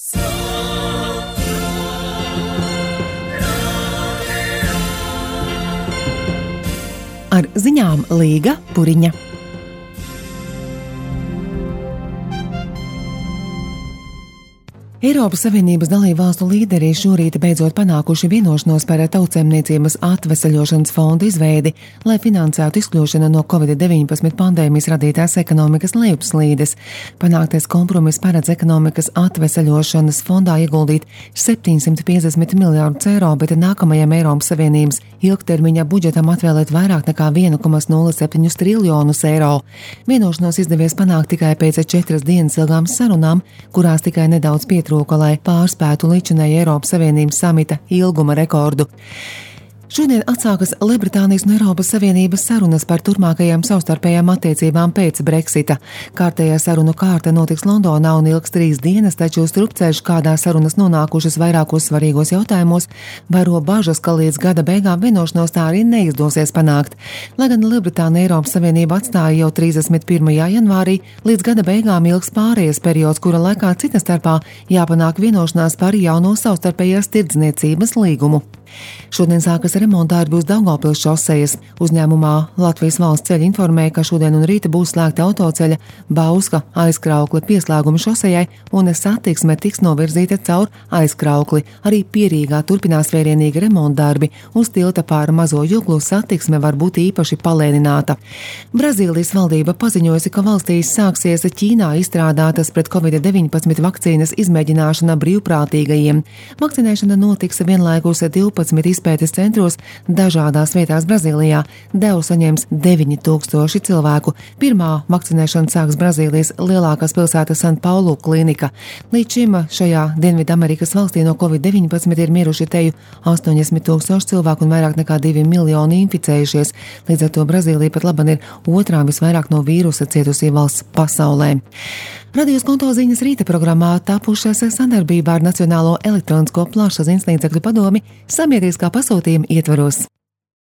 Ar ziņām Līga Puriņa. Eiropas Savienības dalībvalstu līderi šorīt beidzot panākuši vienošanos par tautsēmniecības atveseļošanas fonda izveidi, lai finansētu izkļūšanu no Covid-19 pandēmijas radītās ekonomikas lejupslīdes. Panāktais kompromiss paredz ekonomikas atveseļošanas fondā ieguldīt 750 miljārdus eiro, bet nākamajam Eiropas Savienības ilgtermiņa budžetam atvēlēt vairāk nekā 1,07 triljonus eiro. Vienošanos izdevies panākt tikai pēc 4 dienas ilgām sarunām, kurās tikai nedaudz pietrūka, lai pārspētu līdzinēju Eiropas Savienības samita ilguma rekordu. Šodien atsākas Lielbritānijas un Eiropas Savienības sarunas par turpmākajām savstarpējām attiecībām pēc Brexita. Kārtējā sarunu kārta notiks Londonā un ilgs 3 dienas, taču strupceļš, kādā sarunas nonākušas vairākos svarīgos jautājumos, vairo bažas, ka līdz gada beigām vienošanos tā arī neizdosies panākt. Lai gan Lielbritānija Eiropas Savienība atstāja jau 31. janvārī, līdz gada beigām ilgs pārējais periods, kura laikā cita starpā jāpanāk vienošanās par jauno savstarpējās tirdzniecības līgumu. Šodien sākas remontdarbi uz Daugavpils šosejas. Uzņēmumā Latvijas valsts ceļi informēja, ka šodien un rīta būs slēgta autoceļa Bauska aizkraukli pieslēguma šosejai un satiksme tiks novirzīta caur aizkraukli. Arī Pierīgā turpinās vērienīgi remontdarbi. Uz tilta pār Mazo Juglu satiksme var būt īpaši palēnināta. Brazīlijas valdība paziņojusi, ka valstīs sāksies Ķīnā izstrādātas pret Covid-19 vakcīnas izmēģināšana brīvprātīgajiem. Vakcinēšana notiks vienlaikus 12 izpētes centros dažādās vietās Brazīlijā. Devu saņems 9000 cilvēku. Pirmā vakcinēšana sāks Brazīlijas lielākās pilsētas San Paulu klīnika. Līdz šim šajā Dienvidamerikas valstī no Covid-19 ir miruši teju 80,000 cilvēku un vairāk nekā 2 miljoni inficējušies. Līdz ar to Brazīlija pat laban ir otrā visvairāk no vīrusa cietusī valsts pasaulē. Radījus konto ziņas rīta programmā tapušas sadarbībā ar Nacionālo elektronisko plašsaziņas līdzekļu padomi sabiedriskā pasūtījuma ietvaros.